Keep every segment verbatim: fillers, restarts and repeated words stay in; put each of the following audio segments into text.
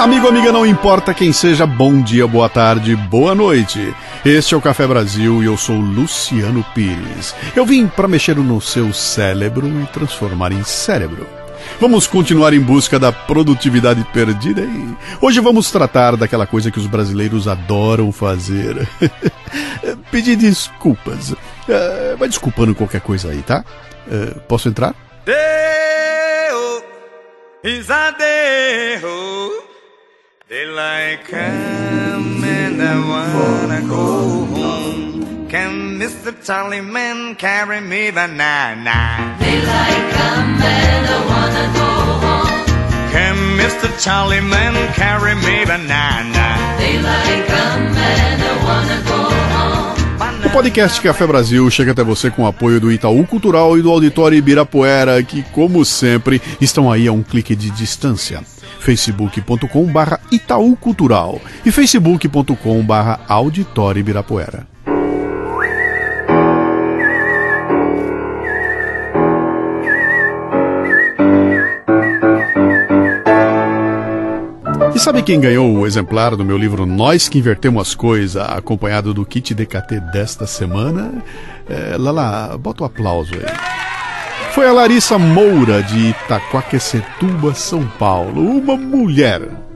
Amigo, amiga, não importa quem seja, bom dia, boa tarde, boa noite. Este é o Café Brasil e eu sou Luciano Pires. Eu vim para mexer no seu cérebro e transformar em cérebro. Vamos continuar em busca da produtividade perdida e hoje vamos tratar daquela coisa que os brasileiros adoram fazer. Pedir desculpas. Uh, vai desculpando qualquer coisa aí, tá? Uh, posso entrar? Deo, Isadeo. Daylight come and I wanna go home. Can Mister Charlie Man carry me banana? Daylight come and I wanna go home. Can Mister Charlie Man carry me banana? Daylight come and I wanna go home. O podcast Café Brasil chega até você com o apoio do Itaú Cultural e do Auditório Ibirapuera, que, como sempre, estão aí a um clique de distância. facebook ponto com barra Itaú Cultural e facebook ponto com barra Auditório Ibirapuera. E sabe quem ganhou o exemplar do meu livro Nós que Invertemos as Coisas, acompanhado do kit D K T desta semana? É, Lala, bota o aplauso aí. Foi a Larissa Moura, de Itaquaquecetuba, São Paulo, uma mulher.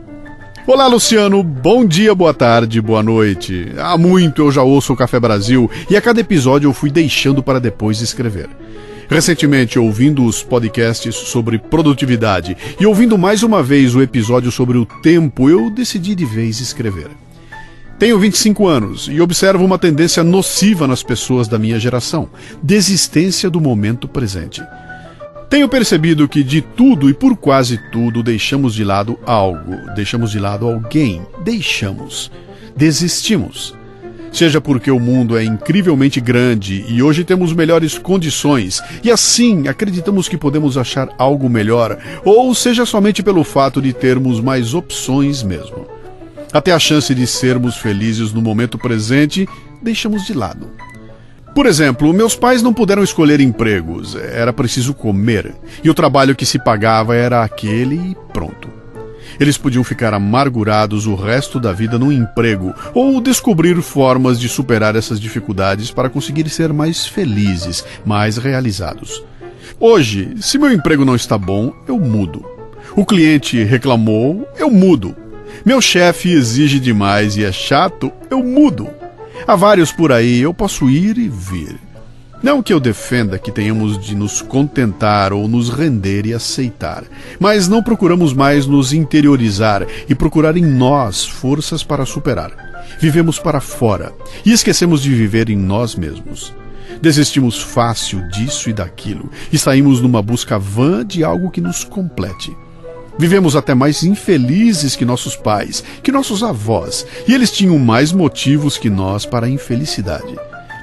Olá, Luciano, bom dia, boa tarde, boa noite. Há muito eu já ouço o Café Brasil e a cada episódio eu fui deixando para depois escrever. Recentemente, ouvindo os podcasts sobre produtividade e ouvindo mais uma vez o episódio sobre o tempo, eu decidi de vez escrever. Tenho vinte e cinco anos e observo uma tendência nociva nas pessoas da minha geração: desistência do momento presente. Tenho percebido que de tudo e por quase tudo deixamos de lado algo, deixamos de lado alguém, deixamos, desistimos. Seja porque o mundo é incrivelmente grande e hoje temos melhores condições e assim acreditamos que podemos achar algo melhor, ou seja somente pelo fato de termos mais opções mesmo. Até a chance de sermos felizes no momento presente, deixamos de lado. Por exemplo, meus pais não puderam escolher empregos, era preciso comer, e o trabalho que se pagava era aquele e pronto. Eles podiam ficar amargurados o resto da vida num emprego, ou descobrir formas de superar essas dificuldades para conseguir ser mais felizes, mais realizados. Hoje, se meu emprego não está bom, eu mudo. O cliente reclamou, eu mudo. Meu chefe exige demais e é chato, eu mudo. Há vários por aí, eu posso ir e vir. Não que eu defenda que tenhamos de nos contentar ou nos render e aceitar, mas não procuramos mais nos interiorizar e procurar em nós forças para superar. Vivemos para fora e esquecemos de viver em nós mesmos. Desistimos fácil disso e daquilo e saímos numa busca vã de algo que nos complete. Vivemos até mais infelizes que nossos pais, que nossos avós, e eles tinham mais motivos que nós para a infelicidade.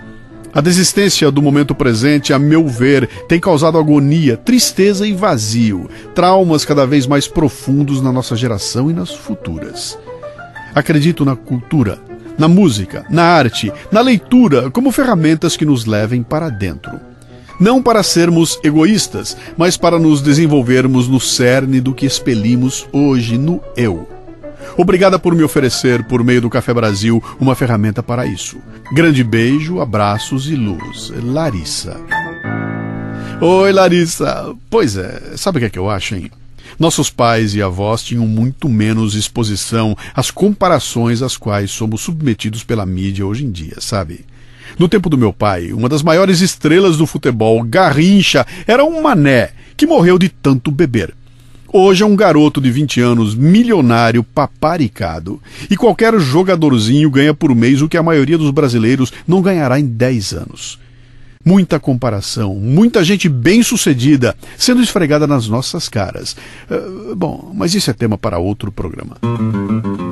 A desistência do momento presente, a meu ver, tem causado agonia, tristeza e vazio, traumas cada vez mais profundos na nossa geração e nas futuras. Acredito na cultura, na música, na arte, na leitura como ferramentas que nos levem para dentro. Não para sermos egoístas, mas para nos desenvolvermos no cerne do que expelimos hoje no eu. Obrigada por me oferecer, por meio do Café Brasil, uma ferramenta para isso. Grande beijo, abraços e luz. Larissa. Oi, Larissa. Pois é, sabe o que é que eu acho, hein? Nossos pais e avós tinham muito menos exposição às comparações às quais somos submetidos pela mídia hoje em dia, sabe? No tempo do meu pai, uma das maiores estrelas do futebol, Garrincha, era um mané que morreu de tanto beber. Hoje é um garoto de vinte anos, milionário, paparicado. E qualquer jogadorzinho ganha por mês o que a maioria dos brasileiros não ganhará em dez anos. Muita comparação, muita gente bem-sucedida sendo esfregada nas nossas caras. Uh, bom, mas isso é tema para outro programa.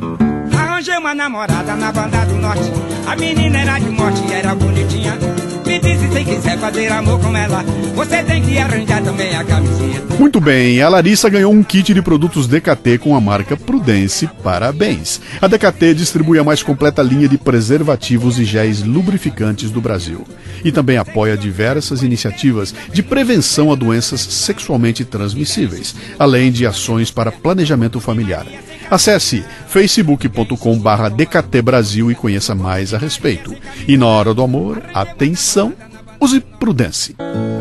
Arranjei uma namorada na banda do norte. A menina era de morte e era bonitinha. me disse, se quiser fazer amor com ela, você tem que arranjar também a camiseta. Muito bem, a Larissa ganhou um kit de produtos D K T com a marca Prudence. Parabéns! A D K T distribui a mais completa linha de preservativos e géis lubrificantes do Brasil. E também apoia diversas iniciativas de prevenção a doenças sexualmente transmissíveis, além de ações para planejamento familiar. Acesse facebook ponto com barra D K T Brasil e conheça mais a respeito. E na hora do amor, atenção, use Prudence.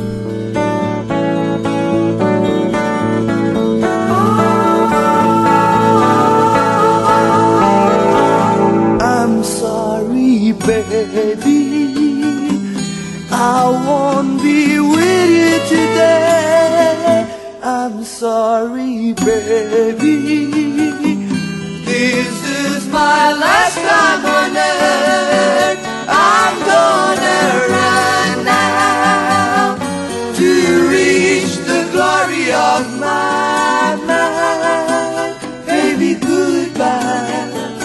I'm sorry, baby, I won't be with you today. I'm sorry, baby, this is my last time on earth. I'm gonna run now to reach the glory of my mind. Baby, goodbye.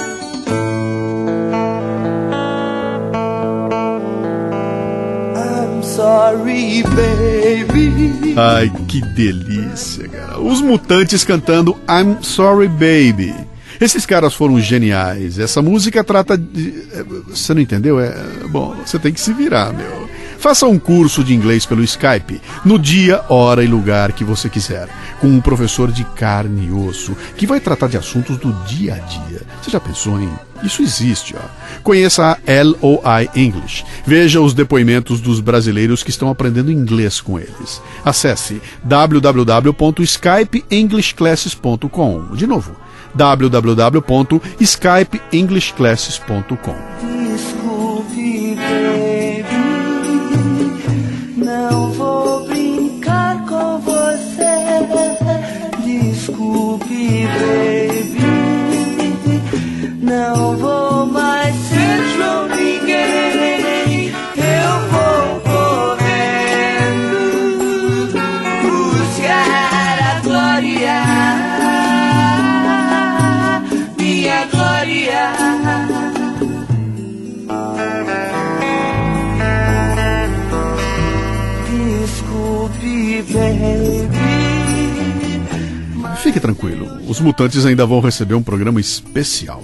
I'm sorry, baby. Ai, que delícia, cara. Os Mutantes cantando I'm Sorry, Baby. Esses caras foram geniais. Essa música trata de... Você não entendeu? É... Bom, você tem que se virar, meu. Faça um curso de inglês pelo Skype, no dia, hora e lugar que você quiser, com um professor de carne e osso, que vai tratar de assuntos do dia a dia. Você já pensou em... Isso existe, ó. Conheça a L O I English. Veja os depoimentos dos brasileiros que estão aprendendo inglês com eles. Acesse w w w ponto skype english classes ponto com. De novo, w w w ponto skype english classes ponto com. Desculpe, baby, não vou brincar com você. Desculpe, baby, não vou mais ser João Ninguém. Eu vou correndo buscar a glória, minha glória. Desculpe, baby. Fique tranquilo, os Mutantes ainda vão receber um programa especial.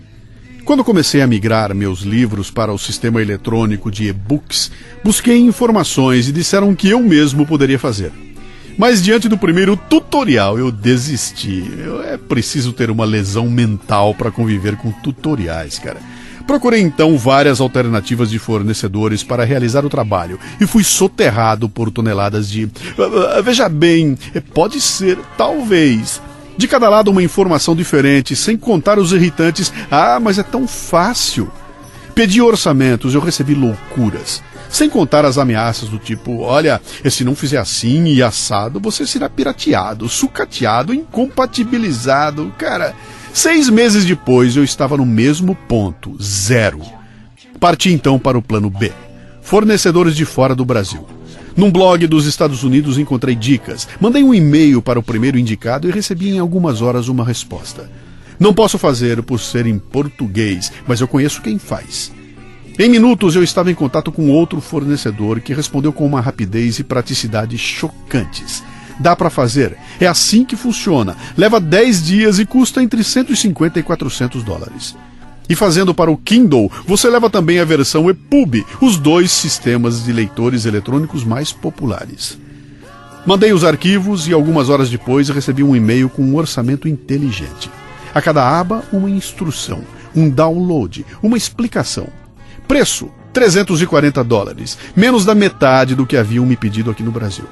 Quando comecei a migrar meus livros para o sistema eletrônico de e-books, busquei informações e disseram que eu mesmo poderia fazer. Mas diante do primeiro tutorial eu desisti. Eu, é preciso ter uma lesão mental para conviver com tutoriais, cara. Procurei então várias alternativas de fornecedores para realizar o trabalho e fui soterrado por toneladas de... Veja bem, pode ser, talvez... De cada lado uma informação diferente, sem contar os irritantes. Ah, mas é tão fácil. Pedi orçamentos, eu recebi loucuras. Sem contar as ameaças do tipo, olha, se não fizer assim e assado, você será pirateado, sucateado, incompatibilizado. Cara, seis meses depois eu estava no mesmo ponto, zero. Parti então para o plano B. Fornecedores de fora do Brasil. Num blog dos Estados Unidos encontrei dicas, mandei um e-mail para o primeiro indicado e recebi em algumas horas uma resposta. Não posso fazer por ser em português, mas eu conheço quem faz. Em minutos eu estava em contato com outro fornecedor que respondeu com uma rapidez e praticidade chocantes. Dá para fazer, é assim que funciona, leva dez dias e custa entre cento e cinquenta e quatrocentos dólares. E fazendo para o Kindle, você leva também a versão EPUB, os dois sistemas de leitores eletrônicos mais populares. Mandei os arquivos e algumas horas depois recebi um e-mail com um orçamento inteligente. A cada aba, uma instrução, um download, uma explicação. Preço, trezentos e quarenta dólares, menos da metade do que haviam me pedido aqui no Brasil.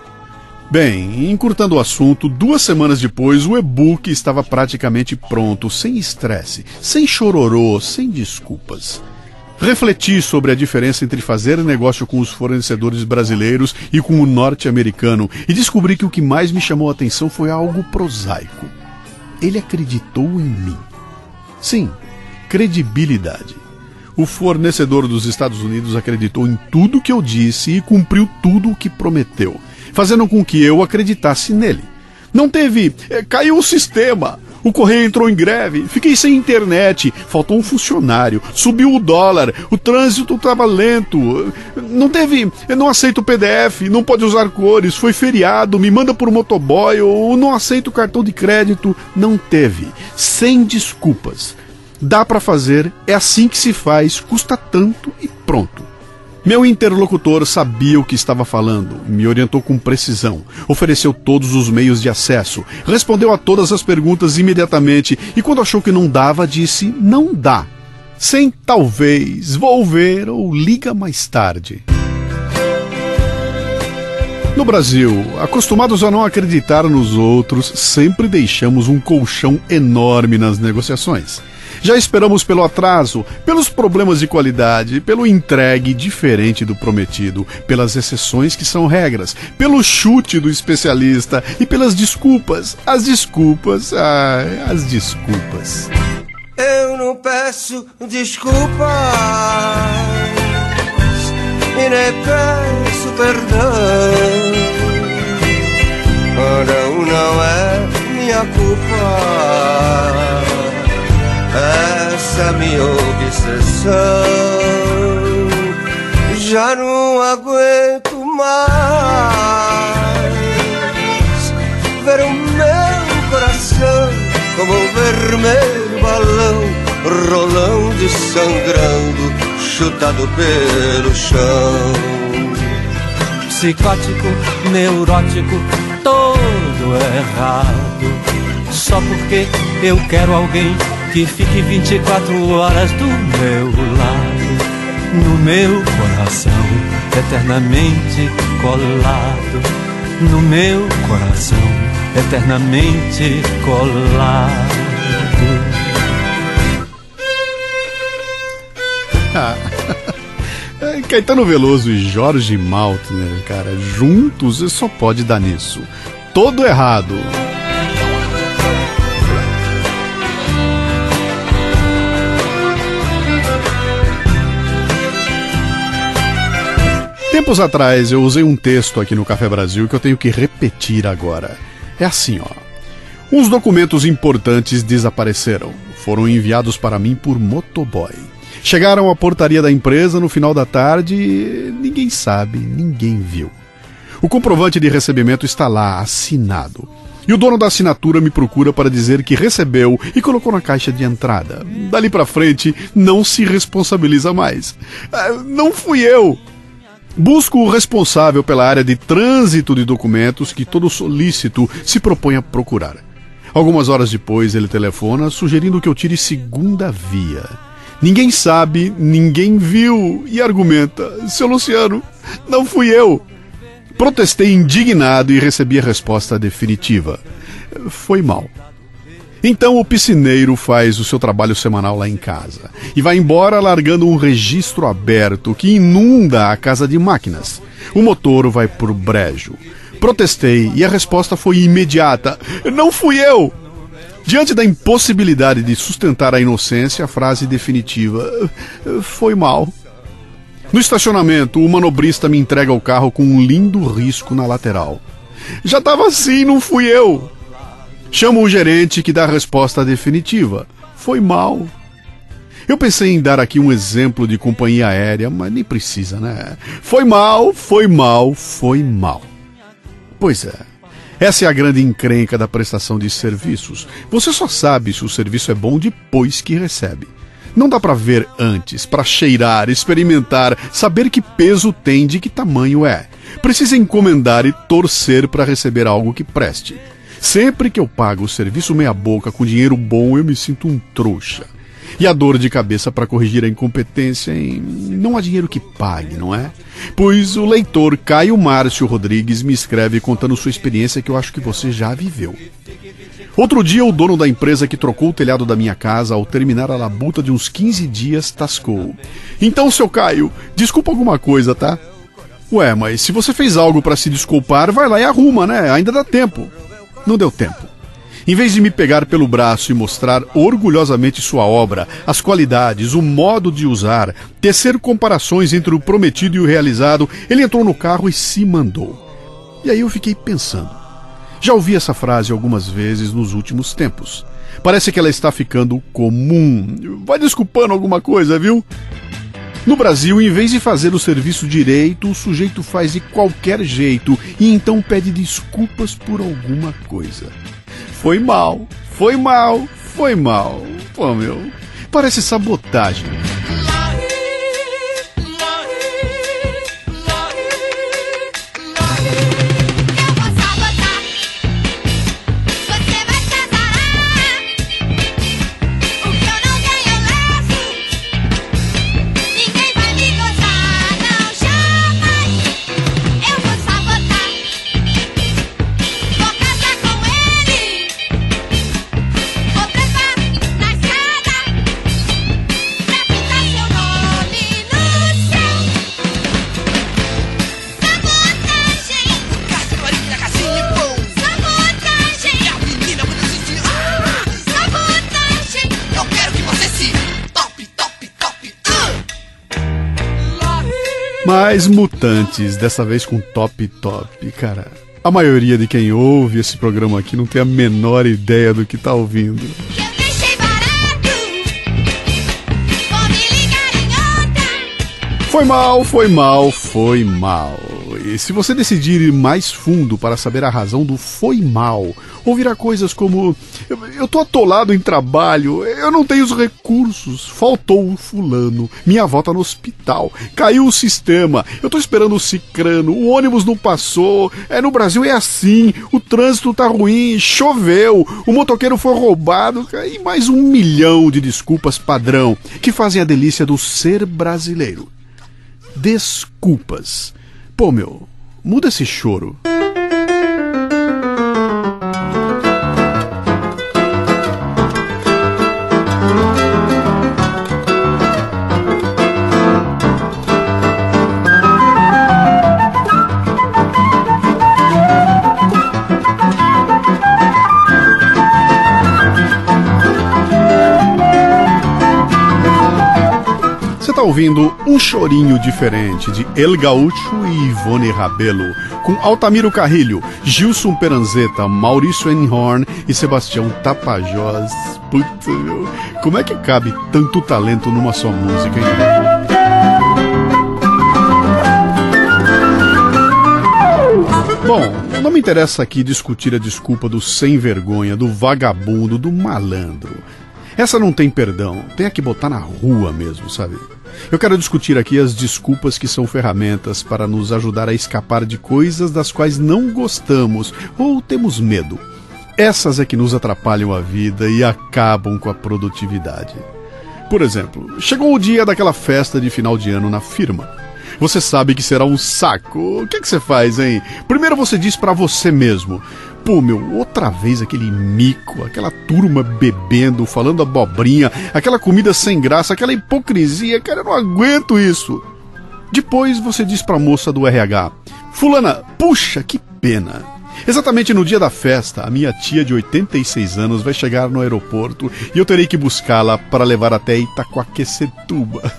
Bem, encurtando o assunto, duas semanas depois o e-book estava praticamente pronto, sem estresse, sem chororô, sem desculpas. Refleti sobre a diferença entre fazer negócio com os fornecedores brasileiros e com o norte-americano e descobri que o que mais me chamou a atenção foi algo prosaico. Ele acreditou em mim. Sim, credibilidade. O fornecedor dos Estados Unidos acreditou em tudo que eu disse e cumpriu tudo o que prometeu, fazendo com que eu acreditasse nele. Não teve... É, caiu o sistema. O correio entrou em greve, fiquei sem internet, faltou um funcionário, subiu o dólar, o trânsito estava lento, não teve, eu não aceito P D F, não pode usar cores, foi feriado, me manda por motoboy ou não aceito cartão de crédito. Não teve, sem desculpas. Dá para fazer, é assim que se faz, custa tanto e pronto. Meu interlocutor sabia o que estava falando, me orientou com precisão, ofereceu todos os meios de acesso, respondeu a todas as perguntas imediatamente e quando achou que não dava, disse não dá. Sem talvez, vou ver ou liga mais tarde. No Brasil, acostumados a não acreditar nos outros, sempre deixamos um colchão enorme nas negociações. Já esperamos pelo atraso, pelos problemas de qualidade, pelo entregue diferente do prometido, pelas exceções que são regras, pelo chute do especialista e pelas desculpas. As desculpas, ah, as desculpas. Eu não peço desculpas e nem peço perdão. Não, não é minha culpa. Essa é minha obsessão. Já não aguento mais ver o meu coração como um vermelho balão rolando e sangrando, chutado pelo chão. Psicótico, neurótico, todo errado. Só porque eu quero alguém que fique vinte e quatro horas do meu lado, no meu coração, eternamente colado, no meu coração, eternamente colado. Ah, Caetano Veloso e Jorge Maltner, cara, juntos só pode dar nisso. Todo errado. Tempos atrás eu usei um texto aqui no Café Brasil que eu tenho que repetir agora. É assim, ó. Uns documentos importantes desapareceram. Foram enviados para mim por motoboy. Chegaram à portaria da empresa no final da tarde e ninguém sabe, ninguém viu. O comprovante de recebimento está lá, assinado. E o dono da assinatura me procura para dizer que recebeu e colocou na caixa de entrada. Dali pra frente, não se responsabiliza mais. Ah, não fui eu! Busco o responsável pela área de trânsito de documentos que todo solícito se propõe a procurar. Algumas horas depois ele telefona sugerindo que eu tire segunda via. Ninguém sabe, ninguém viu e argumenta: seu Luciano, não fui eu. Protestei indignado e recebi a resposta definitiva: foi mal. Então o piscineiro faz o seu trabalho semanal lá em casa e vai embora largando um registro aberto que inunda a casa de máquinas. O motor vai pro brejo. Protestei e a resposta foi imediata: não fui eu! Diante da impossibilidade de sustentar a inocência, a frase definitiva: foi mal. No estacionamento, o manobrista me entrega o carro com um lindo risco na lateral. Já estava assim, não fui eu! Chamo o gerente que dá a resposta definitiva: foi mal. Eu pensei em dar aqui um exemplo de companhia aérea, mas nem precisa, né? Foi mal, foi mal, foi mal. Pois é, essa é a grande encrenca da prestação de serviços. Você só sabe se o serviço é bom depois que recebe. Não dá para ver antes, para cheirar, experimentar, saber que peso tem, de que tamanho é. Precisa encomendar e torcer para receber algo que preste. Sempre que eu pago o serviço meia boca com dinheiro bom, eu me sinto um trouxa. E a dor de cabeça para corrigir a incompetência em... não há dinheiro que pague, não é? Pois o leitor Caio Márcio Rodrigues me escreve contando sua experiência que eu acho que você já viveu. Outro dia, o dono da empresa que trocou o telhado da minha casa, ao terminar a labuta de uns quinze dias, tascou: então, seu Caio, desculpa alguma coisa, tá? Ué, mas se você fez algo para se desculpar, vai lá e arruma, né? Ainda dá tempo. Não deu tempo. Em vez de me pegar pelo braço e mostrar orgulhosamente sua obra, as qualidades, o modo de usar, tecer comparações entre o prometido e o realizado, ele entrou no carro e se mandou. E aí eu fiquei pensando. Já ouvi essa frase algumas vezes nos últimos tempos. Parece que ela está ficando comum. Vai desculpando alguma coisa, viu? No Brasil, em vez de fazer o serviço direito, o sujeito faz de qualquer jeito e então pede desculpas por alguma coisa. Foi mal, foi mal, foi mal. Pô, meu, parece sabotagem. Mas Mutantes, dessa vez com Top Top, cara. A maioria de quem ouve esse programa aqui não tem a menor ideia do que tá ouvindo. Foi mal, foi mal, foi mal. E se você decidir ir mais fundo para saber a razão do foi mal, ouvirá coisas como: eu, eu tô atolado em trabalho, eu não tenho os recursos, faltou o fulano, minha avó tá no hospital, caiu o sistema, eu tô esperando o cicrano, o ônibus não passou, é, no Brasil é assim, o trânsito tá ruim, choveu, o motoqueiro foi roubado, e mais um milhão de desculpas padrão que fazem a delícia do ser brasileiro. Desculpas. Pô, meu, muda esse choro. Tá ouvindo Um Chorinho Diferente de El Gaúcho e Ivone Rabelo, com Altamiro Carrilho, Gilson Peranzeta, Maurício Enhorn e Sebastião Tapajós. Putz, meu, como é que cabe tanto talento numa só música, hein? Bom, não me interessa aqui discutir a desculpa do sem vergonha, do vagabundo, do malandro. Essa não tem perdão, tem que botar na rua mesmo, sabe? Eu quero discutir aqui as desculpas que são ferramentas para nos ajudar a escapar de coisas das quais não gostamos ou temos medo. Essas é que nos atrapalham a vida e acabam com a produtividade. Por exemplo, chegou o dia daquela festa de final de ano na firma. Você sabe que será um saco. O que é que você faz, hein? Primeiro você diz pra você mesmo: pô, meu, outra vez aquele mico, aquela turma bebendo, falando abobrinha, aquela comida sem graça, aquela hipocrisia, cara, eu não aguento isso. Depois você diz pra moça do R H: fulana, puxa, que pena. Exatamente no dia da festa, a minha tia de oitenta e seis anos vai chegar no aeroporto e eu terei que buscá-la para levar até Itaquaquecetuba.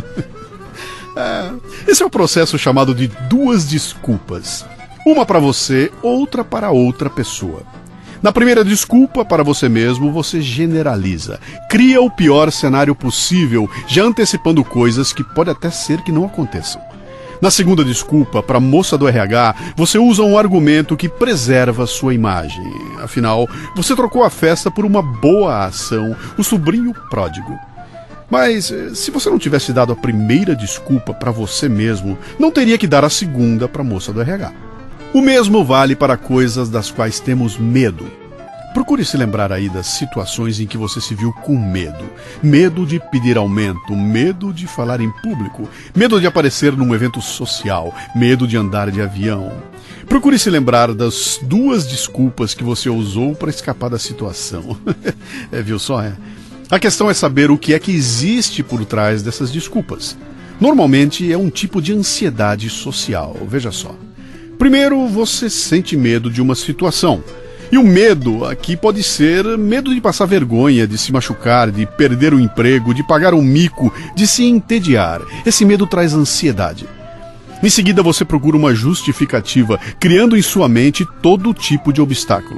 É, esse é o processo chamado de duas desculpas. Uma para você, outra para outra pessoa. Na primeira desculpa, para você mesmo, você generaliza. Cria o pior cenário possível, já antecipando coisas que pode até ser que não aconteçam. Na segunda desculpa, para a moça do R H, você usa um argumento que preserva sua imagem. Afinal, você trocou a festa por uma boa ação, o sobrinho pródigo. Mas, se você não tivesse dado a primeira desculpa para você mesmo, não teria que dar a segunda para a moça do R H. O mesmo vale para coisas das quais temos medo. Procure se lembrar aí das situações em que você se viu com medo. Medo de pedir aumento, medo de falar em público, medo de aparecer num evento social, medo de andar de avião. Procure se lembrar das duas desculpas que você usou para escapar da situação. É, viu só, é? A questão é saber o que é que existe por trás dessas desculpas. Normalmente é um tipo de ansiedade social, veja só. Primeiro, você sente medo de uma situação. E o medo aqui pode ser medo de passar vergonha, de se machucar, de perder o emprego, de pagar um mico, de se entediar. Esse medo traz ansiedade. Em seguida, você procura uma justificativa, criando em sua mente todo tipo de obstáculo.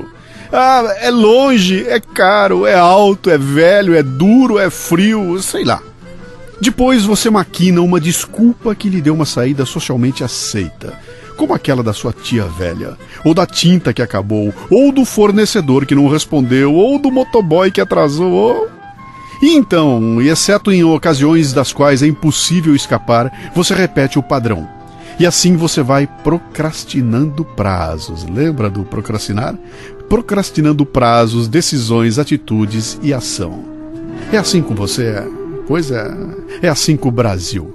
Ah, é longe, é caro, é alto, é velho, é duro, é frio, sei lá. Depois você maquina uma desculpa que lhe dê uma saída socialmente aceita, como aquela da sua tia velha, ou da tinta que acabou, ou do fornecedor que não respondeu, ou do motoboy que atrasou, ou... E então, exceto em ocasiões das quais é impossível escapar, você repete o padrão. E assim você vai procrastinando prazos. Lembra do procrastinar? Procrastinando prazos, decisões, atitudes e ação. É assim com você? Pois é, é assim com o Brasil.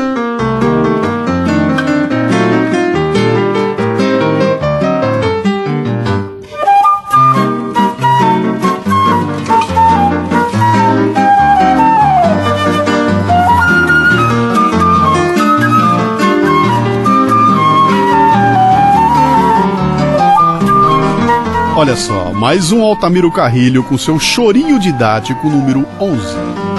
Olha só, mais um Altamiro Carrilho com seu chorinho didático número onze.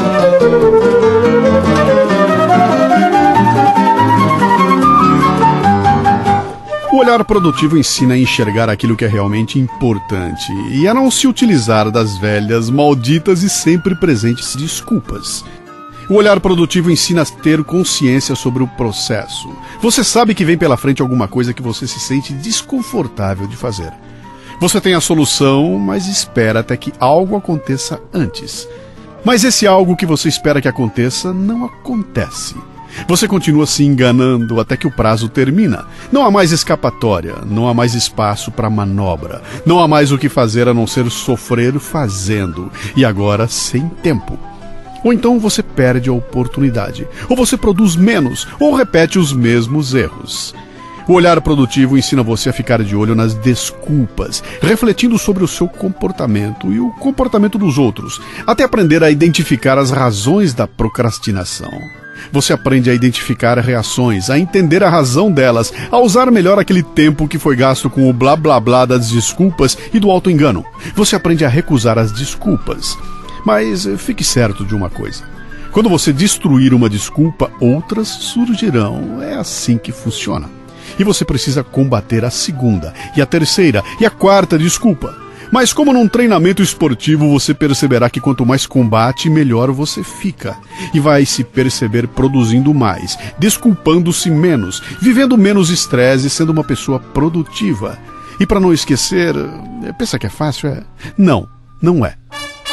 O olhar produtivo ensina a enxergar aquilo que é realmente importante e a não se utilizar das velhas, malditas e sempre presentes desculpas. O olhar produtivo ensina a ter consciência sobre o processo. Você sabe que vem pela frente alguma coisa que você se sente desconfortável de fazer. Você tem a solução, mas espera até que algo aconteça antes. Mas esse algo que você espera que aconteça não acontece. Você continua se enganando até que o prazo termina. Não há mais escapatória, não há mais espaço para manobra. Não há mais o que fazer a não ser sofrer fazendo. E agora sem tempo. Ou então você perde a oportunidade. Ou você produz menos, ou repete os mesmos erros. O olhar produtivo ensina você a ficar de olho nas desculpas, refletindo sobre o seu comportamento e o comportamento dos outros, até aprender a identificar as razões da procrastinação. Você aprende a identificar reações, a entender a razão delas, a usar melhor aquele tempo que foi gasto com o blá blá blá das desculpas e do auto-engano. Você aprende a recusar as desculpas. Mas fique certo de uma coisa. Quando você destruir uma desculpa, outras surgirão. É assim que funciona. E você precisa combater a segunda, e a terceira, e a quarta desculpa. Mas como num treinamento esportivo, você perceberá que quanto mais combate, melhor você fica. E vai se perceber produzindo mais, desculpando-se menos, vivendo menos estresse e sendo uma pessoa produtiva. E para não esquecer, pensa que é fácil? É? Não, não é.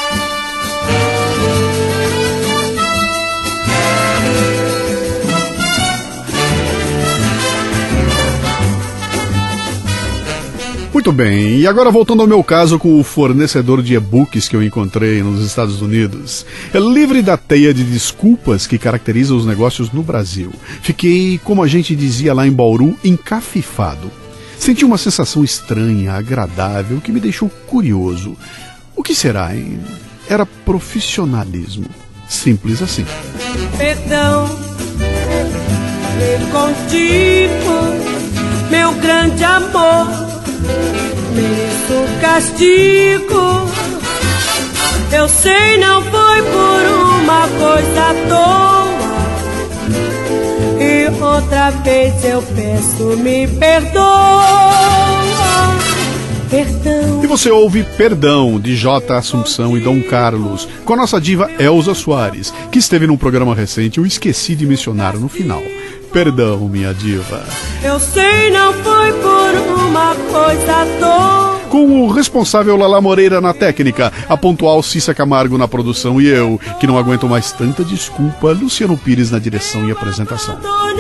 Muito bem, e agora voltando ao meu caso com o fornecedor de e-books que eu encontrei nos Estados Unidos. É livre da teia de desculpas que caracteriza os negócios no Brasil. Fiquei, como a gente dizia lá em Bauru, encafifado. Senti uma sensação estranha, agradável, que me deixou curioso. O que será, hein? Era profissionalismo. Simples assim. Perdão, viver contigo, meu grande amor. Mereço castigo. Eu sei, não foi por uma coisa à toa. E outra vez eu peço, me perdoa. Perdão. E você ouve Perdão, de J. Assunção e Dom Carlos, com a nossa diva Elza Soares, que esteve num programa recente e eu esqueci de mencionar no final. Perdão, minha diva. Eu sei, não foi por uma coisa à toa. Com o responsável Lala Moreira na técnica, a pontual Cissa Camargo na produção e eu, que não aguento mais tanta desculpa, Luciano Pires na direção e apresentação.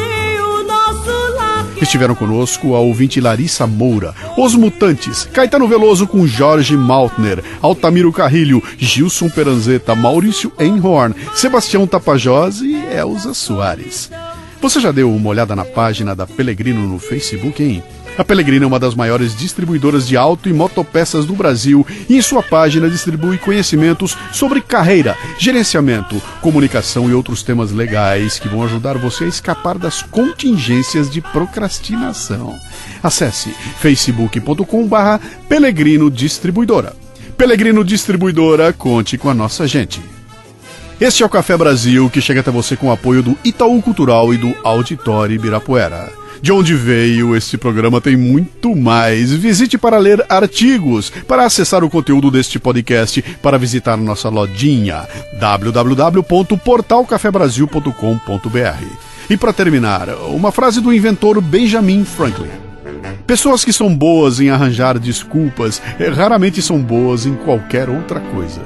Estiveram conosco a ouvinte Larissa Moura, Os Mutantes, Caetano Veloso com Jorge Maltner, Altamiro Carrilho, Gilson Peranzeta, Maurício Einhorn, Sebastião Tapajós e Elza Soares. Você já deu uma olhada na página da Pelegrino no Facebook, hein? A Pelegrino é uma das maiores distribuidoras de auto e motopeças do Brasil e em sua página distribui conhecimentos sobre carreira, gerenciamento, comunicação e outros temas legais que vão ajudar você a escapar das contingências de procrastinação. Acesse facebook ponto com barra Pelegrino Distribuidora. Pelegrino Distribuidora, conte com a nossa gente. Este é o Café Brasil, que chega até você com o apoio do Itaú Cultural e do Auditório Ibirapuera. De onde veio esse programa tem muito mais. Visite para ler artigos, para acessar o conteúdo deste podcast, para visitar nossa lojinha w w w ponto portal café brasil ponto com ponto b r. E para terminar, uma frase do inventor Benjamin Franklin. Pessoas que são boas em arranjar desculpas raramente são boas em qualquer outra coisa.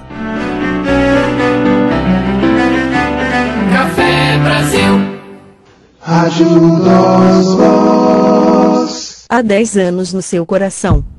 Café Brasil. Rádio Nós Voz. Há dez anos no seu coração.